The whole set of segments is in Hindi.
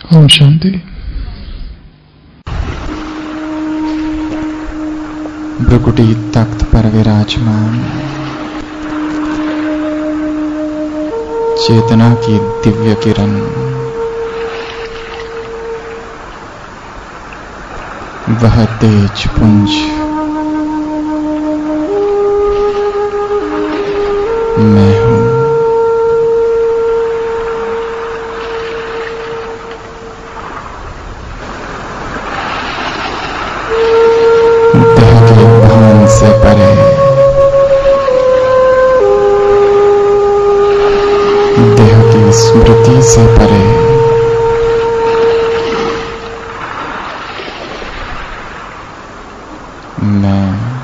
ओम शांति। भ्रुकुटी तख्त पर विराजमान चेतना की दिव्य किरण वह तेज पुंज मैं हूं। देह के भान से परे देह की स्मृति से परे मैं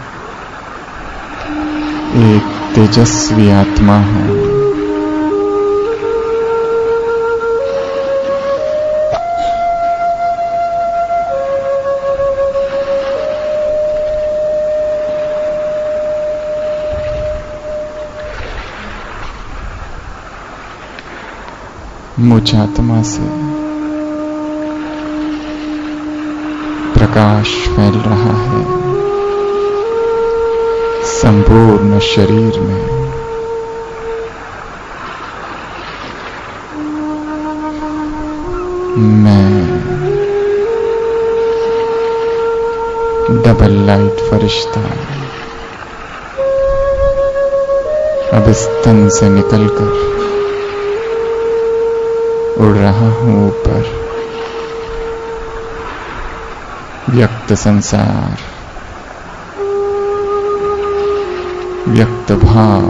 एक तेजस्वी आत्मा हूं। मुझ आत्मा से प्रकाश फैल रहा है संपूर्ण शरीर में। मैं डबल लाइट फरिश्ता अब इस तन से निकलकर उड़ रहा हूं ऊपर। व्यक्त संसार, व्यक्त भाव,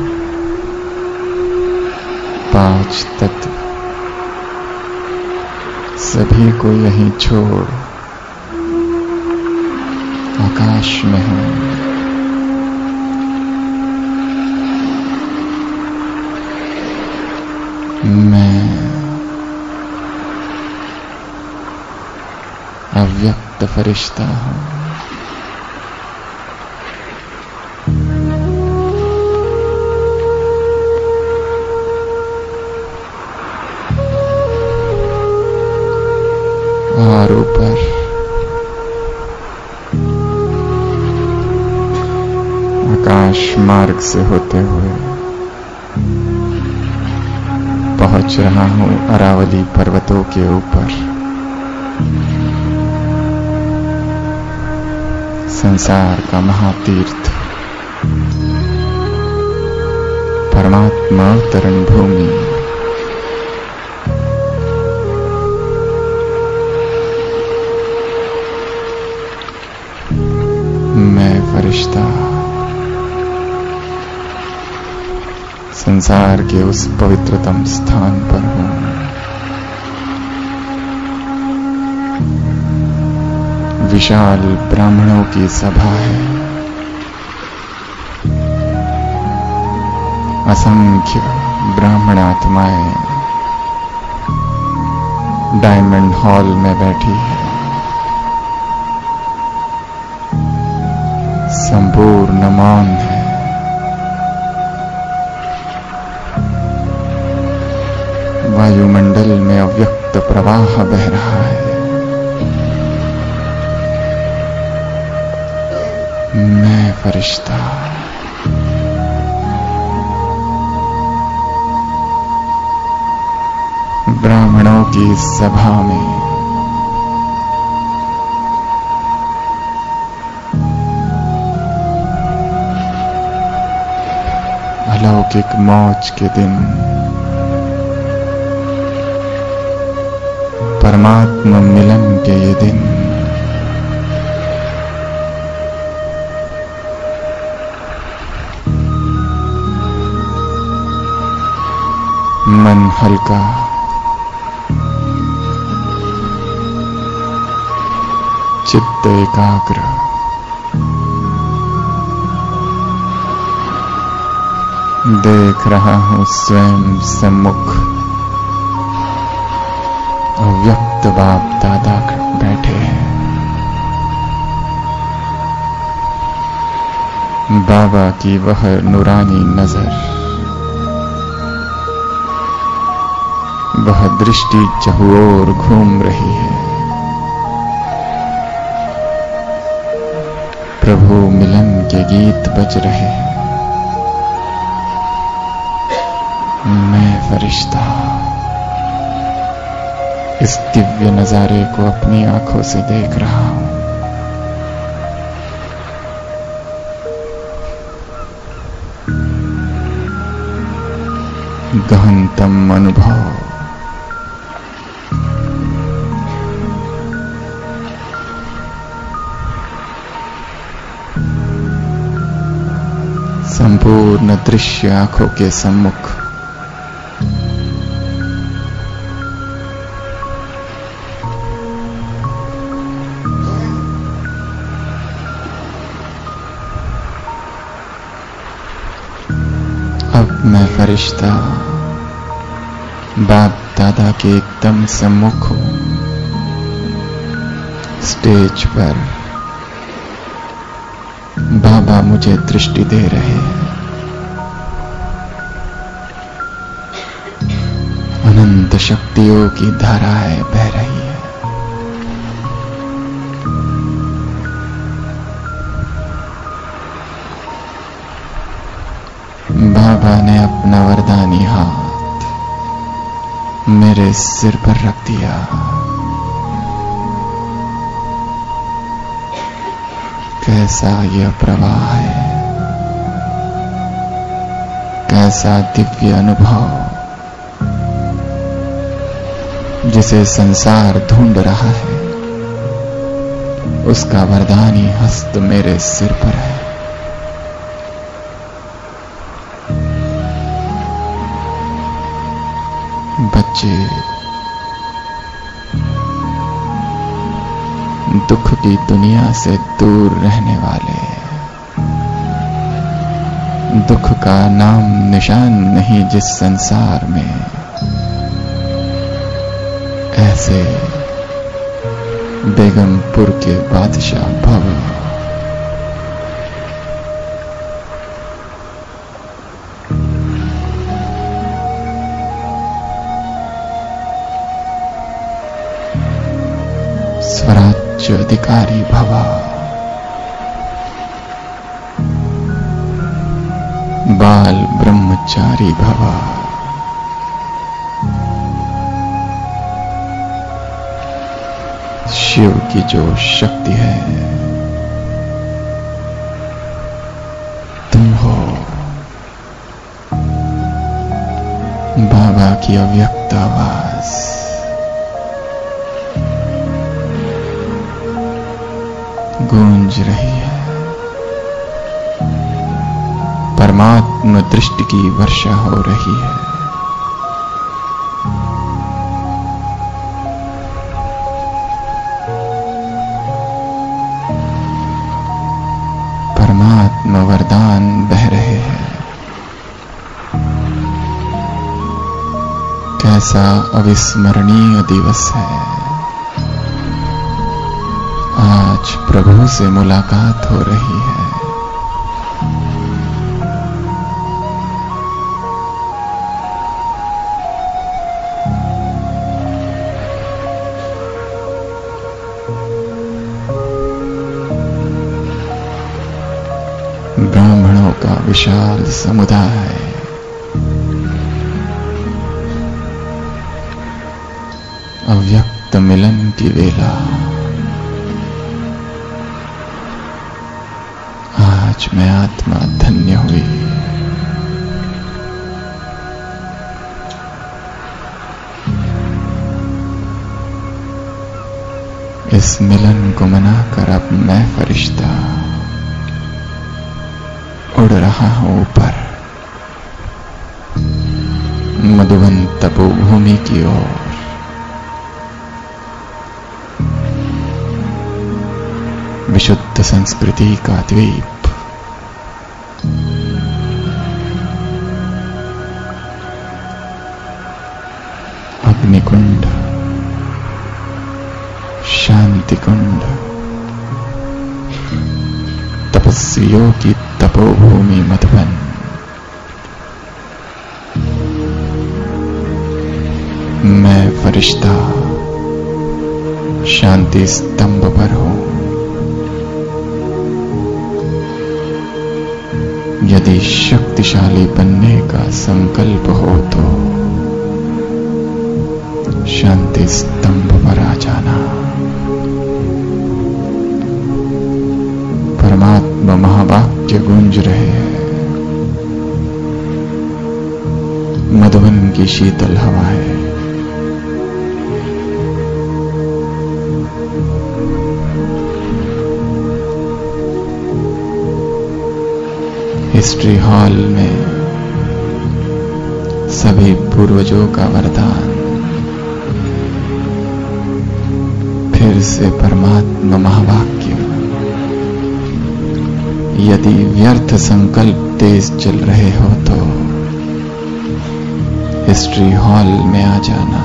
पांच तत्व सभी को यहीं छोड़ आकाश में हूं। मैं अव्यक्त फरिश्ता हूं। और ऊपर आकाश मार्ग से होते हुए पहुंच रहा हूं अरावली पर्वतों के ऊपर। संसार का महातीर्थ परमात्मा तरण भूमि। मैं फरिश्ता संसार के उस पवित्रतम स्थान पर हूं। विशाल ब्राह्मणों की सभा है। असंख्य ब्राह्मण आत्माएं डायमंड हॉल में बैठी है। संपूर्ण मौन है। वायुमंडल में अव्यक्त प्रवाह बह रहा है। मैं फरिश्ता ब्राह्मणों की सभा में अलौकिक मौज के दिन, परमात्मा मिलन के ये दिन मन हल्का, चित्त एकाग्र, देख रहा हूं स्वयं सम्मुख अव्यक्त बाप दादा बैठे हैं। बाबा की वह नूरानी नजर, वह दृष्टि चहुओर घूम रही है। प्रभु मिलन के गीत बज रहे हैं। मैं फरिश्ता इस दिव्य नजारे को अपनी आंखों से देख रहा हूं। गहनतम अनुभव, संपूर्ण दृश्य आंखों के सम्मुख। अब मैं फरिश्ता बाप दादा के एकदम सम्मुख हूं। स्टेज पर बाबा मुझे दृष्टि दे रहे हैं। अनंत शक्तियों की धाराएं बह रही है। बाबा ने अपना वरदानी हाथ मेरे सिर पर रख दिया। कैसा यह प्रवाह है, कैसा दिव्य अनुभव जिसे संसार ढूंढ रहा है। उसका वरदानी हस्त मेरे सिर पर है। बच्चे दुख की दुनिया से दूर रहने वाले, दुख का नाम निशान नहीं जिस संसार में, ऐसे बेगमपुर के बादशाह भव स्वराज्य अधिकारी भवा। बाल ब्रह्मचारी भवा। शिव की जो शक्ति है तुम हो। बाबा की अव्यक्त आवाज गूंज रही है। परमात्मा दृष्टि की वर्षा हो रही है। परमात्मा वरदान बह रहे हैं। कैसा अविस्मरणीय दिवस है। आज प्रभु से मुलाकात हो रही है। ब्राह्मणों का विशाल समुदाय अव्यक्त मिलन की वेला। आज मैं आत्मा धन्य हुई। इस मिलन को मनाकर अब मैं फरिश्ता उड़ रहा हूं ऊपर मधुवन तपोभूमि की ओर। विशुद्ध संस्कृति का द्वीप, अग्निकुंड, शांति कुंड, तपस्वियों की तपोभूमि मधुबन। मैं फरिश्ता शांति स्तंभ पर हूं। यदि शक्तिशाली बनने का संकल्प हो तो शांति स्तंभ पर आ जाना। परमात्मा महावाक्य गूंज रहे हैं। मधुबन की शीतल हवाएं हिस्ट्री हॉल में सभी पूर्वजों का वरदान फिर से परमात्मा महावाक्य। यदि व्यर्थ संकल्प तेज चल रहे हो तो हिस्ट्री हॉल में आ जाना।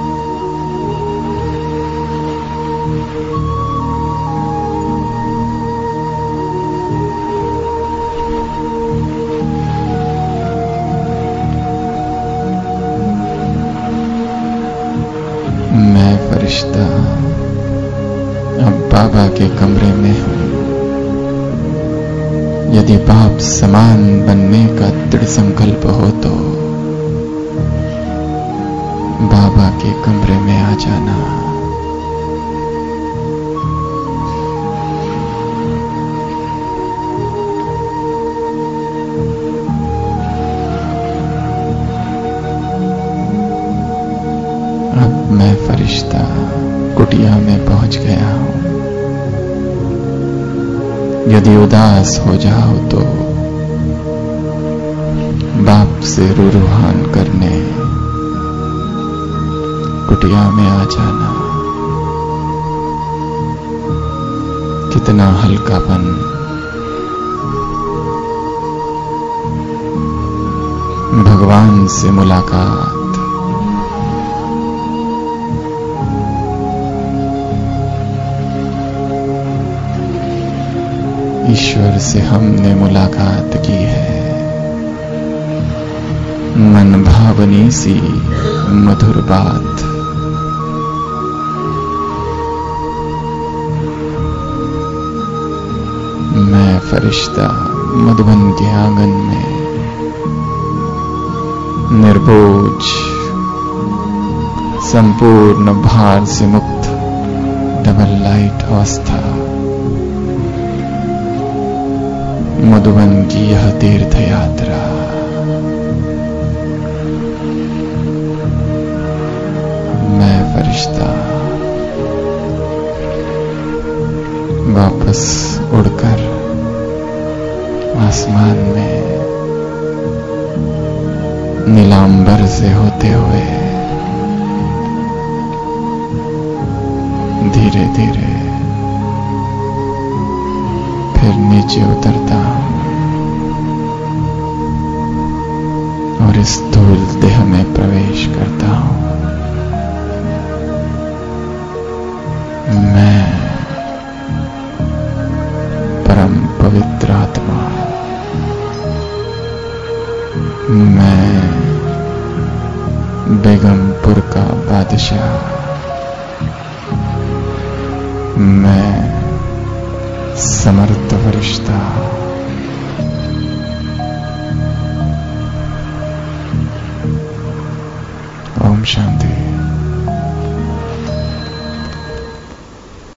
मैं फरिश्ता अब बाबा के कमरे में हूं। यदि बाप समान बनने का दृढ़ संकल्प हो तो बाबा के कमरे में आ जाना। अब मैं फरिश्ता कुटिया में पहुंच गया हूं। यदि उदास हो जाओ तो बाप से रूहान करने कुटिया में आ जाना। कितना हल्कापन, भगवान से मुलाकात। ईश्वर से हमने मुलाकात की है। मन भावनी सी मधुर बात। मैं फरिश्ता मधुबन के आंगन में निर्बोझ, संपूर्ण भार से मुक्त डबल लाइट अवस्था। मधुबन की यह तीर्थ यात्रा मैं फरिश्ता वापस उड़कर आसमान में नीलांबर से होते हुए धीरे धीरे फिर नीचे उतरता हूं और इस स्थूल देह में प्रवेश करता हूं। मैं परम पवित्र आत्मा, मैं बेगमपुर का बादशाह, मैं समर्थ फरिश्ता। ओम शांति।